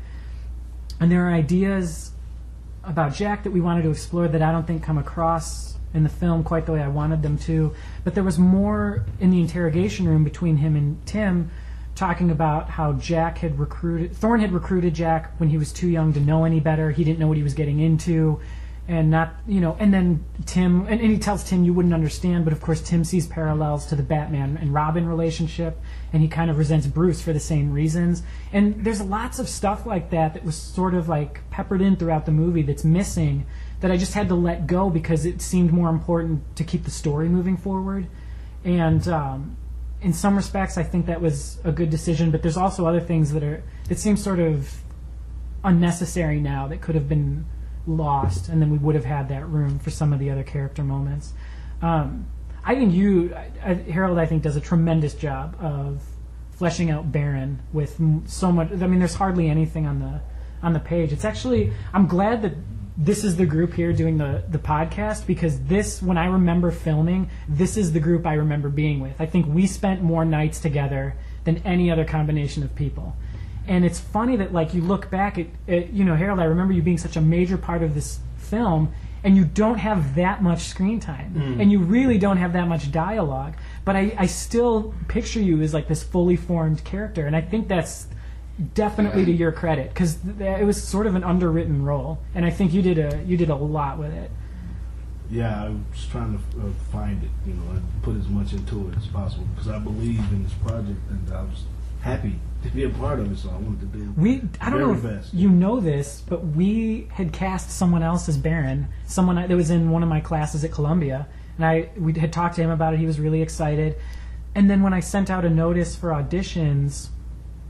And there are ideas about Jack that we wanted to explore that I don't think come across in the film quite the way I wanted them to. But there was more in the interrogation room between him and Tim talking about how Jack had recruited, Thorne had recruited Jack when he was too young to know any better. He didn't know what he was getting into. And not, you know, and then Tim, and, and he tells Tim you wouldn't understand, but of course Tim sees parallels to the Batman and Robin relationship, and he kind of resents Bruce for the same reasons. And there's lots of stuff like that that was sort of like peppered in throughout the movie that's missing, that I just had to let go because it seemed more important to keep the story moving forward. And um, in some respects, I think that was a good decision, but there's also other things that are that seem sort of unnecessary now that could have been lost, and then we would have had that room for some of the other character moments. Um, I think you, I, Harold, I think does a tremendous job of fleshing out Baron with m- so much. I mean, there's hardly anything on the on the page. It's actually, I'm glad that this is the group here doing the the podcast, because this, when I remember filming, this is the group I remember being with. I think we spent more nights together than any other combination of people. And it's funny that, like, you look back at, at, you know, Harold, I remember you being such a major part of this film, and you don't have that much screen time. Mm. And you really don't have that much dialogue. But I, I still picture you as, like, this fully formed character. And I think that's definitely to your credit, because th- it was sort of an underwritten role. And I think you did a you did a lot with it. Yeah, I was trying to uh, find it, you know, and put as much into it as possible, because I believe in this project, and I was happy to be a part of it, so I wanted to do We, I don't know if very best. you know this, but we had cast someone else as Baron, someone that was in one of my classes at Columbia, and I we had talked to him about it. He was really excited, and then when I sent out a notice for auditions,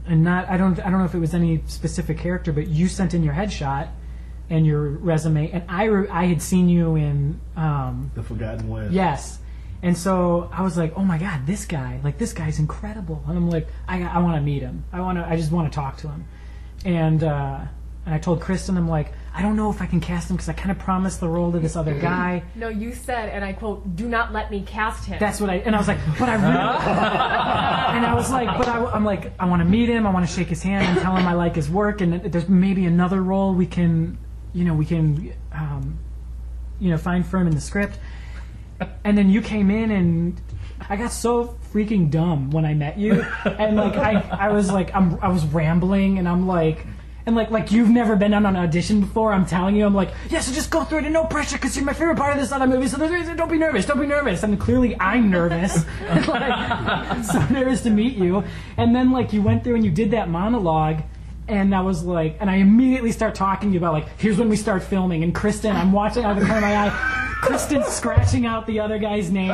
and not I don't I don't know if it was any specific character, but you sent in your headshot and your resume, and I re- I had seen you in um, The Forgotten West. yes, and so I was like, oh my god, this guy, like this guy's incredible, and I'm like, I I want to meet him, I want to I just want to talk to him, and uh, and I told Kristen, I'm like, I don't know if I can cast him because I kind of promised the role to this other guy. No, you said, and I quote, "Do not let me cast him." That's what I, and I was like, but I really, and I was like, but I, I'm like, I want to meet him, I want to shake his hand and tell him I like his work, and there's maybe another role we can, you know, we can, um, you know, find for him in the script. And then you came in, and I got so freaking dumb when I met you, and like I, I was like, I'm, I was rambling, and I'm like. And like like you've never been on an audition before, I'm telling you, I'm like, yeah, so just go through it and no pressure because you're my favorite part of this other movie, so there's- don't be nervous, don't be nervous. And clearly I'm nervous. Like, so nervous to meet you. And then like you went through and you did that monologue, and I was like, and I immediately start talking to you about like, here's when we start filming, and Kristen, I'm watching out of the corner of my eye, Kristen scratching out the other guy's name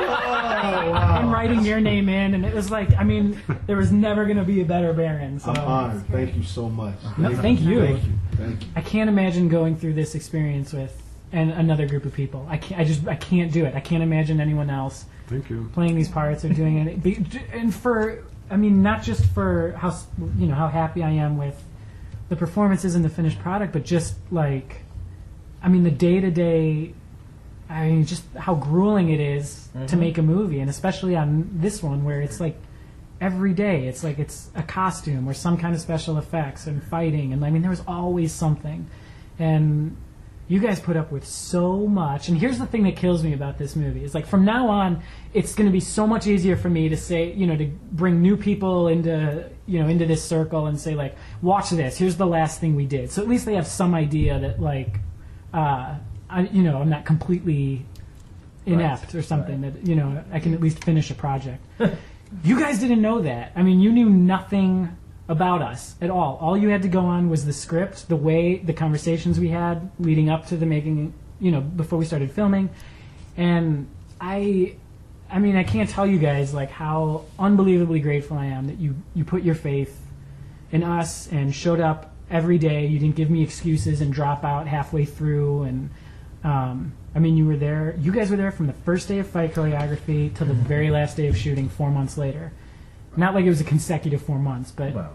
and writing your name in, and it was like, I mean, there was never going to be a better Baron. So. I'm honored. Thank you so much. No, thank you. Thank you. Thank you. I can't imagine going through this experience with and another group of people. I can't. I just. I can't do it. I can't imagine anyone else Thank you. playing these parts or doing it. Be- And for, I mean, not just for how s- you know how happy I am with the performances and the finished product, but just like, I mean, the day to day. I mean, just how grueling it is to make a movie, and especially on this one where it's like every day it's like it's a costume or some kind of special effects and fighting, and I mean there was always something, and you guys put up with so much. And here's the thing that kills me about this movie: it's like from now on it's going to be so much easier for me to say, you know, to bring new people into you know into this circle and say like, watch this, here's the last thing we did, so at least they have some idea that like uh I, you know, I'm not completely inept Right. or something. Right. That you know, I can at least finish a project. You guys didn't know that. I mean, you knew nothing about us at all. All you had to go on was the script, the way the conversations we had leading up to the making. You know, before we started filming, and I, I mean, I can't tell you guys like how unbelievably grateful I am that you you put your faith in us and showed up every day. You didn't give me excuses and drop out halfway through. And um, I mean, you were there. You guys were there from the first day of fight choreography till the very last day of shooting four months later. Not like it was a consecutive four months, but Well,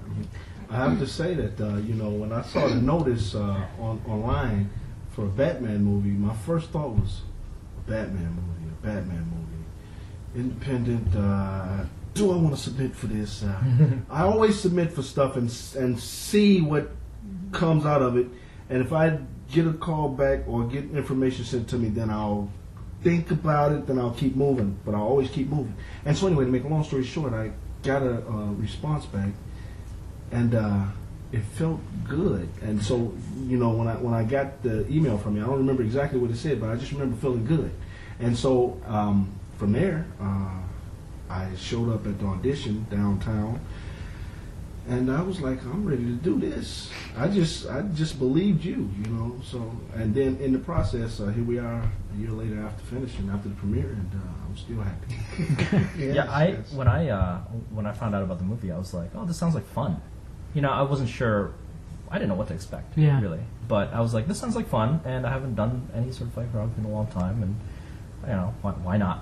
I have to say that uh, you know when I saw the notice uh, on online for a Batman movie, my first thought was a Batman movie, a Batman movie, independent. Uh, do I want to submit for this? Uh, I always submit for stuff and s- and see what comes out of it, and if I get a call back or get information sent to me, then I'll think about it, then I'll keep moving, but I'll always keep moving. And so anyway, to make a long story short, I got a uh, response back, and uh, it felt good. And so, you know, when I when I got the email from you, I don't remember exactly what it said, but I just remember feeling good. And so um, from there, uh, I showed up at the audition downtown, and I was like, I'm ready to do this. I just I just believed you, you know. So, and then in the process, uh, here we are a year later after finishing, after the premiere, and uh, I'm still happy. Yes, yeah, I yes. when I uh, when I found out about the movie, I was like, oh, this sounds like fun. You know, I wasn't sure. I didn't know what to expect, Yeah. really. But I was like, this sounds like fun, and I haven't done any sort of fight choreography in a long time, and you know, why, why not?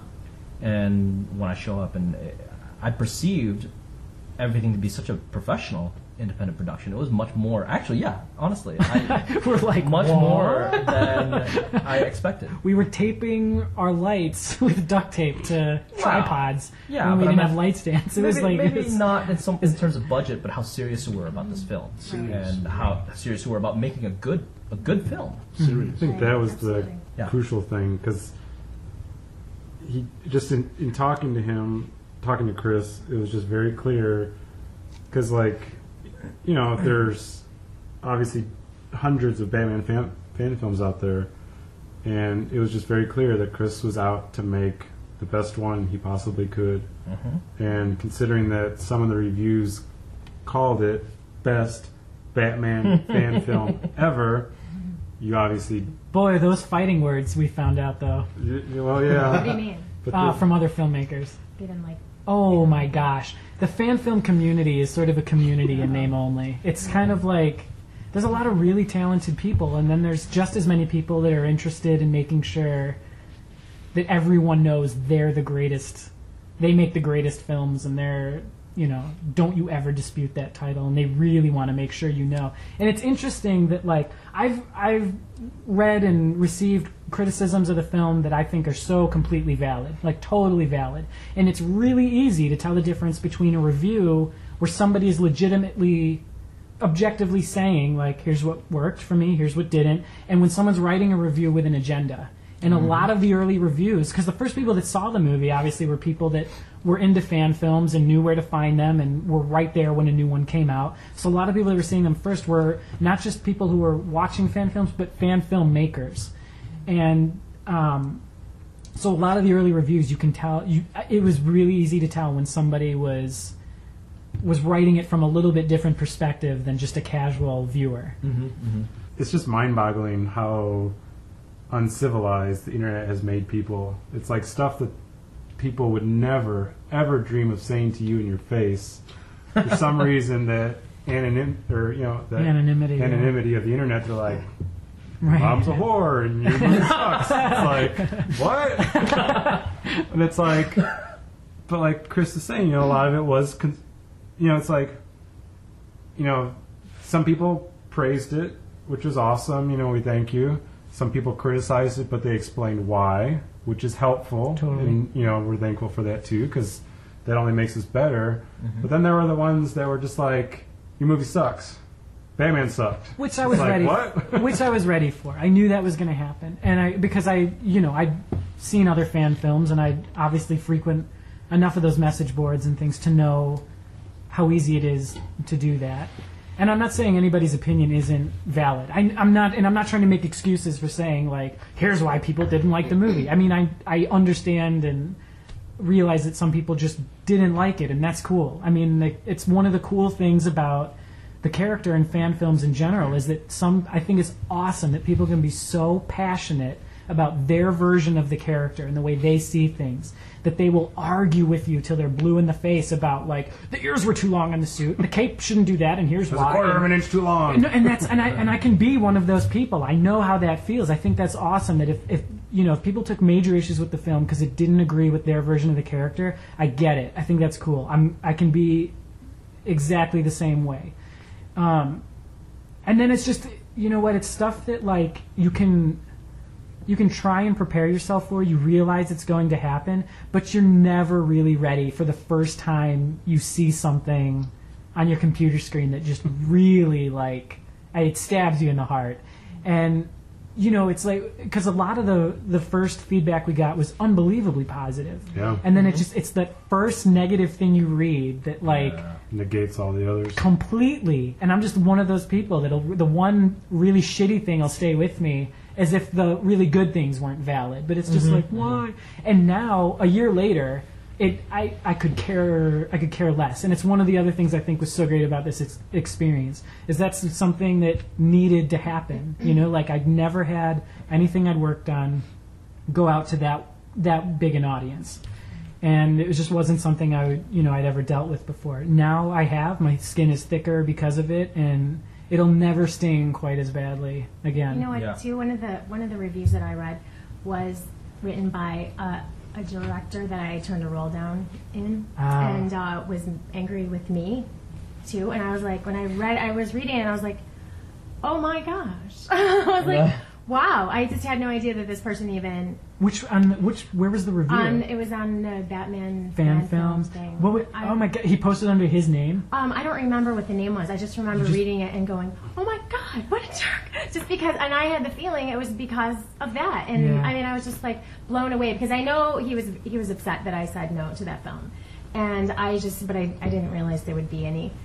And when I show up, and it, I perceived everything to be such a professional independent production. It was much more, actually, yeah, honestly, I, we're like much "What?" more than I expected. We were taping our lights with duct tape to tripods Yeah, when we but I didn't meant- have light stands. It maybe was like maybe it's- not in, some, in terms of budget, but how serious we were about this film, Serious. and how serious we were about making a good a good film. Serious. I think that was the Absolutely. Yeah. crucial thing because he just in, in talking to him, talking to Chris, it was just very clear because like you know there's obviously hundreds of Batman fan, fan films out there, and it was just very clear that Chris was out to make the best one he possibly could. Mm-hmm. And considering that some of the reviews called it best Batman fan film ever, you obviously, boy, those fighting words we found out though y- y- well, yeah. What do you mean? But uh, the- from other filmmakers. They didn't like Oh my gosh. The fan film community is sort of a community in name only. It's kind of like there's a lot of really talented people, and then there's just as many people that are interested in making sure that everyone knows they're the greatest. They make the greatest films, and they're, you know, don't you ever dispute that title, and they really want to make sure you know. And it's interesting that, like, I've I've read and received criticisms of the film that I think are so completely valid, like totally valid. And it's really easy to tell the difference between a review where somebody is legitimately, objectively saying, like, here's what worked for me, here's what didn't, and when someone's writing a review with an agenda. And a lot of the early reviews, because the first people that saw the movie obviously were people that were into fan films and knew where to find them and were right there when a new one came out. So a lot of people that were seeing them first were not just people who were watching fan films, but fan film makers. And um, so a lot of the early reviews, you can tell, you, it was really easy to tell when somebody was was writing it from a little bit different perspective than just a casual viewer. Mm-hmm, mm-hmm. It's just mind-boggling how uncivilized the internet has made people. It's like stuff that people would never, ever dream of saying to you in your face. For some reason, that anonym or you know that Anonymity, yeah. anonymity of the internet, they're like, Right. "Mom's a whore and your movie sucks." It's like, what? And it's like, but like Chris is saying, you know, a lot of it was, con- you know, it's like, you know, some people praised it, which was awesome. You know, we thank you. Some people criticized it, but they explained why, which is helpful. Totally. And, you know, we're thankful for that, too, because that only makes us better. Mm-hmm. But then there were the ones that were just like, your movie sucks. Batman sucked. Which I was It's like, ready what? which I was ready for. I knew that was going to happen. And I because I, you know, I'd seen other fan films, and I obviously frequent enough of those message boards and things to know how easy it is to do that. And I'm not saying anybody's opinion isn't valid. I, I'm not, and I'm not trying to make excuses for saying, like, here's why people didn't like the movie. I mean, I I understand and realize that some people just didn't like it, and that's cool. I mean, like, it's one of the cool things about the character in fan films in general is that some, I think it's awesome that people can be so passionate about their version of the character and the way they see things that they will argue with you till they're blue in the face about, like, the ears were too long on the suit, the cape shouldn't do that, and here's It was why. a quarter and, of an inch too long. and, and that's and I and I can be one of those people. I know how that feels. I think that's awesome. That if, if you know if people took major issues with the film because it didn't agree with their version of the character, I get it. I think that's cool. I'm I can be exactly the same way. Um, and then it's just, you know what? It's stuff that, like, you can. You can try and prepare yourself for. You realize it's going to happen, but you're never really ready for the first time you see something on your computer screen that just really, like, it stabs you in the heart. And, you know, it's like, because a lot of the, the first feedback we got was unbelievably positive. Yeah. And then it just, it's that first negative thing you read that, like, Negates all the others. completely. And I'm just one of those people that'll, the one really shitty thing will stay with me as if the really good things weren't valid. But it's just like, why? And now, a year later, it I, I could care I could care less. And it's one of the other things I think was so great about this ex- experience is that's something that needed to happen. You know, like, I'd never had anything I'd worked on go out to that that big an audience. And it just wasn't something I would, you know, I'd ever dealt with before. Now I have. My skin is thicker because of it, and it'll never sting quite as badly again. You know what? Yeah. Too, one of the one of the reviews that I read was written by a, a director that I turned a roll down in, Ah. and uh, was angry with me too. And I was like, when I read, I was reading it, and I was like, oh my gosh! I was like, Yeah. wow! I just had no idea that this person even. Which on which where was the review? On it was on the Batman fan, films films. thing. What would, I- oh my god! He posted under his name. Um, I don't remember what the name was. I just remember just- reading it and going, "Oh my God, what a jerk!" Just because, and I had the feeling it was because of that. And Yeah. I mean, I was just like blown away because I know he was he was upset that I said no to that film, and I just, but I, I didn't realize there would be any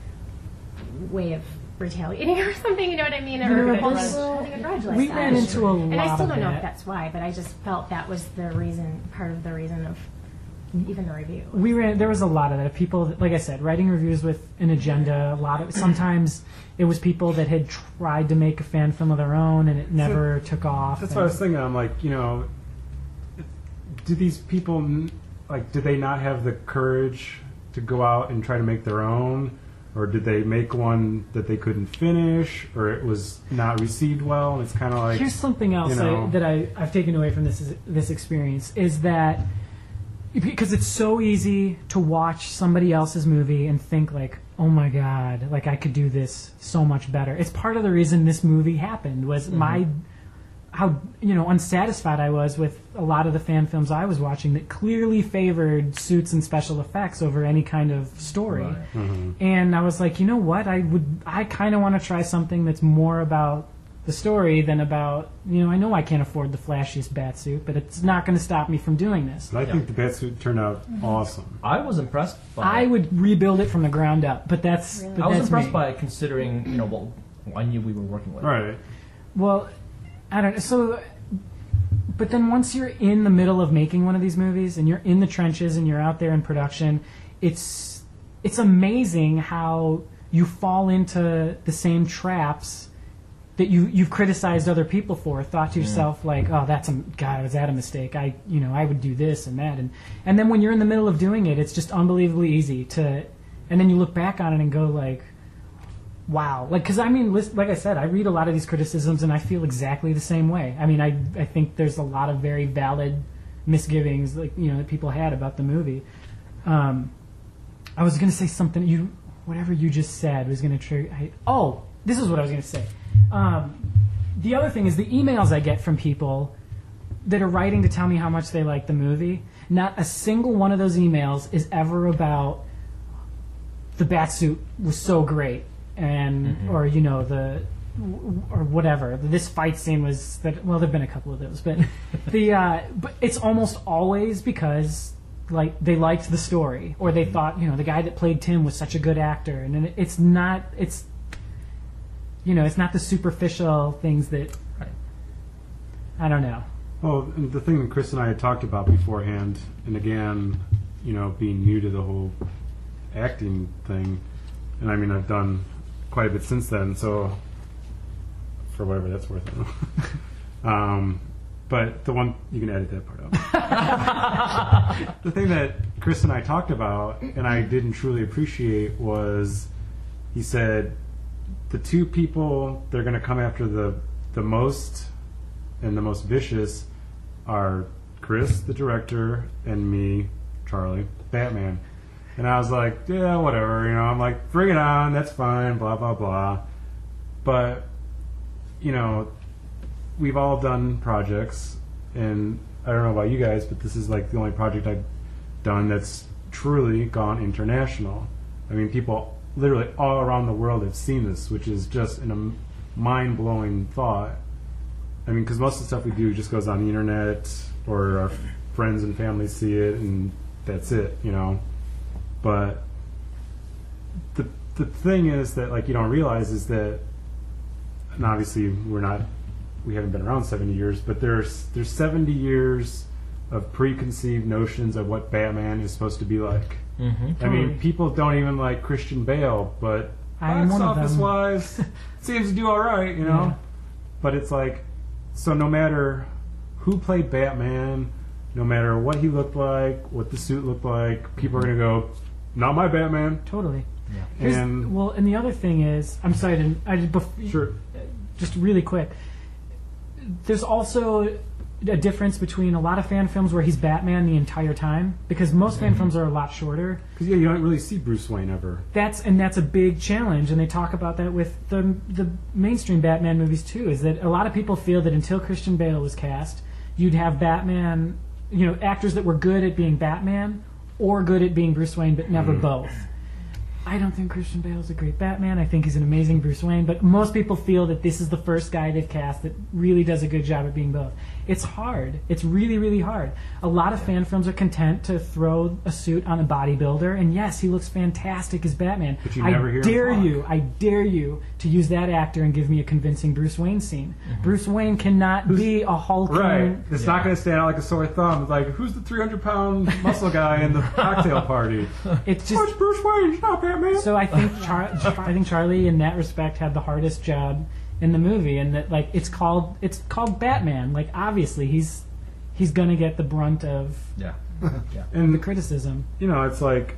way of retaliating or something. You know what I mean? Or know, holding there's- holding a grudge like we that. ran into a and I lot still of don't know that. if that's why, but I just felt that was the reason, part of the reason of even the review. We ran. There was a lot of that. People, like I said, writing reviews with an agenda. A lot of sometimes it was people that had tried to make a fan film of their own, and it never took off. That's and, what I was thinking. I'm like, you know, do these people, like, did they not have the courage to go out and try to make their own? Or did they make one that they couldn't finish, or it was not received well? And it's kind of like, here's something else you know, I, that I, I've taken away from this this experience is that because it's so easy to watch somebody else's movie and think like, oh my god, like I could do this so much better. It's part of the reason this movie happened was mm-hmm. my how you know unsatisfied I was with a lot of the fan films I was watching that clearly favored suits and special effects over any kind of story. Right. Mm-hmm. And I was like, you know what? I would I kind of want to try something that's more about the story than about, you know, I know I can't afford the flashiest bat suit, but it's not going to stop me from doing this. But I Yeah. think the Batsuit turned out awesome. I was impressed by I would rebuild it from the ground up, but that's Really? but I was that's impressed me. by it considering, you know, what I knew we were working with. Right. Well, I don't know. So, but then once you're in the middle of making one of these movies and you're in the trenches and you're out there in production, it's it's amazing how you fall into the same traps that you you've criticized other people for. Thought to yourself like, oh, that's a God, was that a mistake? I you know I would do this and that, and and then when you're in the middle of doing it, it's just unbelievably easy to, and then you look back on it and go like, wow, like because I mean, lis- like I said, I read a lot of these criticisms and I feel exactly the same way. I mean, I I think there's a lot of very valid misgivings like you know that people had about the movie. Um, I was going to say something you whatever you just said was going to trigger. I, oh, this is what I was going to say. Um, the other thing is the emails I get from people that are writing to tell me how much they like the movie. Not a single one of those emails is ever about the Batsuit was so great, and Mm-hmm. or you know the or whatever. This fight scene was that. Well, there've been a couple of those, but the uh, but it's almost always because like they liked the story or they thought you know the guy that played Tim was such a good actor, and it, it's not it's. You know, it's not the superficial things that Right. I don't know. Well, and the thing that Chris and I had talked about beforehand, and again, you know, being new to the whole acting thing, and I mean, I've done quite a bit since then, so for whatever that's worth. I don't know. um, but the one, you can edit that part out. The thing that Chris and I talked about, and I didn't truly appreciate, was he said, the two people that are going to come after the the most and the most vicious are Chris, the director, and me, Charlie, Batman. And I was like, yeah, whatever, you know. I'm like, bring it on, that's fine, blah blah blah. But you know, we've all done projects, and I don't know about you guys, but this is like the only project I've done that's truly gone international. I mean, people literally all around the world have seen this, which is just an, a mind-blowing thought. I mean, because most of the stuff we do just goes on the internet, or our friends and family see it, and that's it, you know. But the the thing is that, like, you don't realize is that, and obviously we're not, we haven't been around seventy years, but there's there's seventy years of preconceived notions of what Batman is supposed to be like. Mm-hmm. I mean, people don't even like Christian Bale, but I am box one of office them. wise, seems to do all right, you know. Yeah. But it's like, so no matter who played Batman, no matter what he looked like, what the suit looked like, people are gonna go, "Not my Batman." Totally. Yeah. Here's- And well, and the other thing is, I'm sorry, to, I just bef- sure, just really quick. There's also a difference between a lot of fan films where he's Batman the entire time, because most fan films are a lot shorter. because yeah, you don't really see Bruce Wayne ever. That's and that's a big challenge, and they talk about that with the the mainstream Batman movies too. Is that a lot of people feel that until Christian Bale was cast, you'd have Batman, you know, actors that were good at being Batman or good at being Bruce Wayne, but never both. I don't think Christian Bale is a great Batman. I think he's an amazing Bruce Wayne, but most people feel that this is the first guy they've cast that really does a good job at being both. It's hard. It's really, really hard. A lot of fan films are content to throw a suit on a bodybuilder, and yes, he looks fantastic as Batman. But you I never hear him dare talk. you, I dare you to use that actor and give me a convincing Bruce Wayne scene. Bruce Wayne cannot be a hulking... Right. It's Yeah. not going to stand out like a sore thumb. It's like, who's the three hundred pound muscle guy in the cocktail party? It's Oh, just... it's Bruce Wayne. It's not Batman. So I think Char- I think Charlie, in that respect, had the hardest job in the movie, and that like it's called it's called Batman. Like obviously he's he's gonna get the brunt of Yeah. and the criticism. You know, it's like,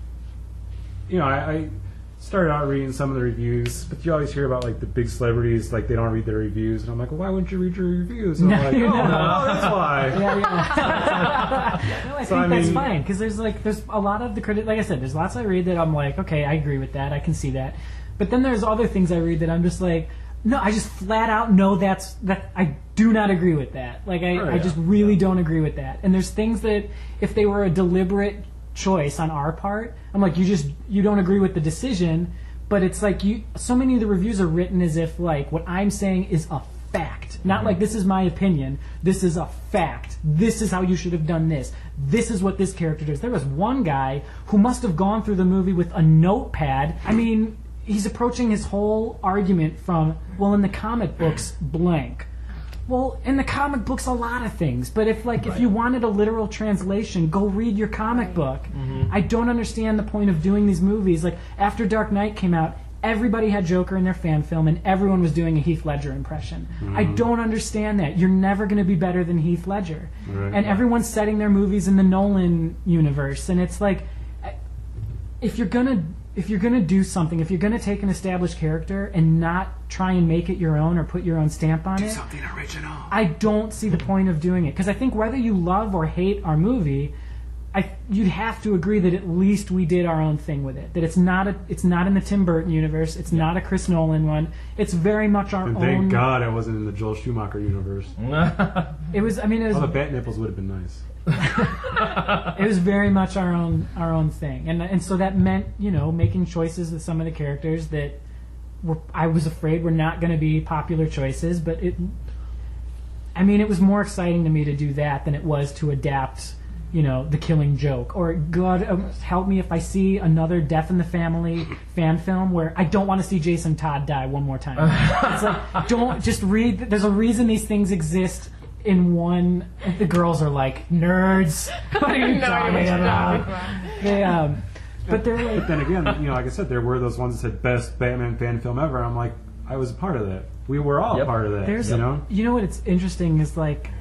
you know, I, I started out reading some of the reviews, but you always hear about like the big celebrities, like they don't read their reviews, and I'm like, well, why wouldn't you read your reviews? And I'm like, No, oh, no. no, that's why. Yeah, yeah. no, I So, think I that's mean- fine because there's like there's a lot of the criti- like I said, there's lots I read that I'm like, okay, I agree with that, I can see that, but then there's other things I read that I'm just like, no, I just flat out know that's that I do not agree with that. Like I, Oh, I yeah. just really don't agree with that. And there's things that if they were a deliberate choice on our part, I'm like, you just you don't agree with the decision. But it's like you. So many of the reviews are written as if like what I'm saying is a fact, not like this is my opinion. This is a fact. This is how you should have done this. This is what this character does. There was one guy who must have gone through the movie with a notepad. I mean, he's approaching his whole argument from, well, in the comic books, blank. Well, in the comic books, a lot of things. But if like if you wanted a literal translation, go read your comic book. I don't understand the point of doing these movies. Like after Dark Knight came out, everybody had Joker in their fan film, and everyone was doing a Heath Ledger impression. I don't understand that. You're never going to be better than Heath Ledger. Right. And everyone's setting their movies in the Nolan universe, and it's like, if you're gonna if you're gonna do something, if you're gonna take an established character and not try and make it your own or put your own stamp on it, Something original. I don't see the point of doing it. Because I think whether you love or hate our movie, I, you'd have to agree that at least we did our own thing with it. That it's not a, it's not in the Tim Burton universe. It's not a Chris Nolan one. It's very much our And own. thank God it wasn't in the Joel Schumacher universe. It was. I mean, it All the was. bat nipples would have been nice. It was very much our own our own thing, and and so that meant you know making choices with some of the characters that were I was afraid were not going to be popular choices, but it. I mean, it was more exciting to me to do that than it was to adapt. You know, The Killing Joke, or God um, help me if I see another Death in the Family fan film where I don't want to see Jason Todd die one more time. It's like, don't just read. There's a reason these things exist in one. The girls are like nerds. What are you No, talking you're about? not. They, um, but they're like, But then again, you know, like I said, there were those ones that said best Batman fan film ever. I'm like, I was a part of that. We were all Yep. part of that. there's you know. you know what it's interesting is like.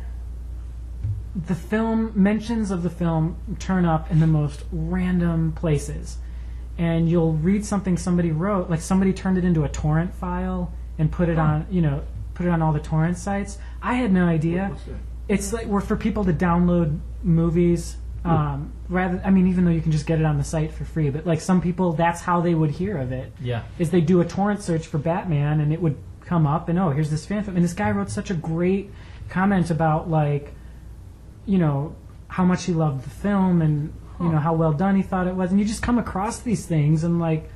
The film mentions of the film turn up in the most random places, and you'll read something somebody wrote, like somebody turned it into a torrent file and put it on, you know, put it on all the torrent sites. I had no idea. What's that? It's like we're for people to download movies. Um, rather, I mean, even though you can just get it on the site for free, but like some people, that's how they would hear of it. Yeah. Is they do a torrent search for Batman, and it would come up, and oh, here's this fan film. And this guy wrote such a great comment about like. You know how much he loved the film and you know how well done he thought it was, and you just come across these things and like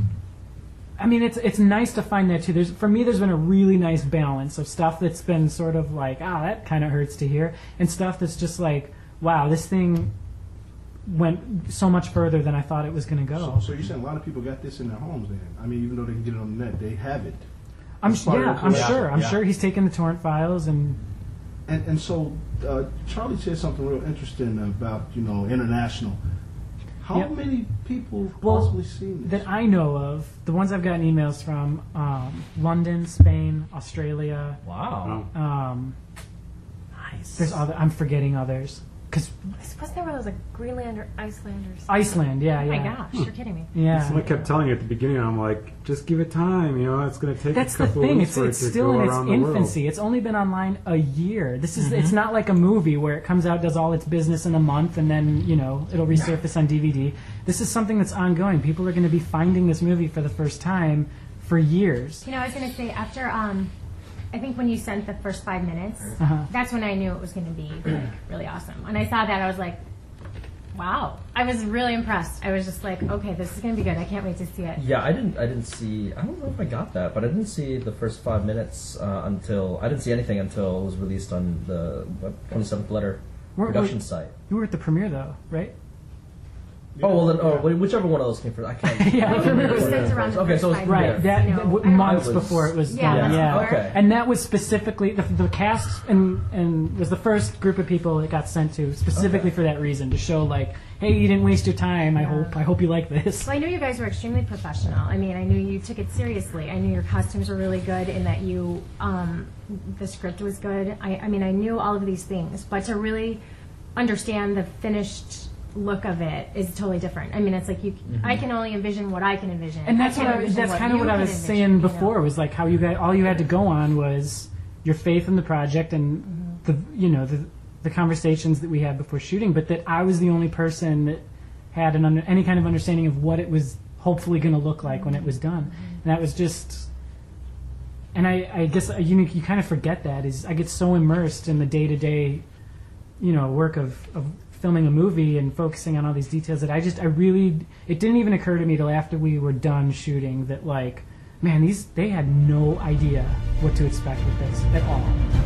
I mean it's it's nice to find that too. There's for me there's been a really nice balance of stuff that's been sort of like ah that kind of hurts to hear, and stuff that's just like wow this thing went so much further than I thought it was going to go. So, so you're saying a lot of people got this in their homes then? I mean, even though they can get it on the net, they have it. I'm as part of yeah the I'm collection. sure I'm Yeah. sure he's taken the torrent files and And and so uh, Charlie said something real interesting about you know international. How Yep. many people Well, possibly seen this? that I know of, the ones I've gotten emails from, um, London, Spain, Australia. Wow. Um, Nice. there's other. I'm forgetting others. Because I suppose there were those like Greenland or Iceland or something. Iceland, yeah, Oh my yeah, gosh, you're kidding me. yeah. So I kept telling you at the beginning, I'm like, just give it time. You know, it's going to take That's a the couple of thing. weeks It's, for it's it to still go in its around the world. infancy. It's only been online a year. This is. It's not like a movie where it comes out, does all its business in a month, and then you know it'll resurface on D V D. This is something that's ongoing. People are going to be finding this movie for the first time for years. You know, I was going to say after, um, I think when you sent the first five minutes, Uh-huh. that's when I knew it was going to be like really awesome. When I saw that, I was like, wow. I was really impressed. I was just like, okay, this is going to be good. I can't wait to see it. Yeah, I didn't. I didn't see. I don't know if I got that, but I didn't see the first five minutes uh, until I didn't see anything until it was released on the twenty-seventh Letter We're- production we're- site. You were at the premiere though, right? Oh well, then oh, wh- whichever one of those came first. I can't. Yeah. I think it was sent around the Okay, so first it's five Right, minutes, that, you know, that w- I don't- months I was- before it was Yeah, done. that's Yeah, Okay. and that was specifically the, the cast and and was the first group of people it got sent to specifically Okay. for that reason to show like, hey, you didn't waste your time. I Yeah. hope I hope you like this. So I knew you guys were extremely professional. I mean, I knew you took it seriously. I knew your costumes were really good and that you, um, the script was good. I, I mean, I knew all of these things, but to really understand the finished look of it is totally different. I mean, it's like you. I can only envision what I can envision, And that's I what can't I, envision that's what kind of you what I can was envision, saying you know? before was like how you got all you had to go on was your faith in the project and the you know the the conversations that we had before shooting, but that I was the only person that had an under, any kind of understanding of what it was hopefully going to look like when it was done, and that was just. And I, I guess uh, you you kind of forget that is I get so immersed in the day to day, you know, work of, of filming a movie and focusing on all these details that I just I really it didn't even occur to me till after we were done shooting that like man these they had no idea what to expect with this at all.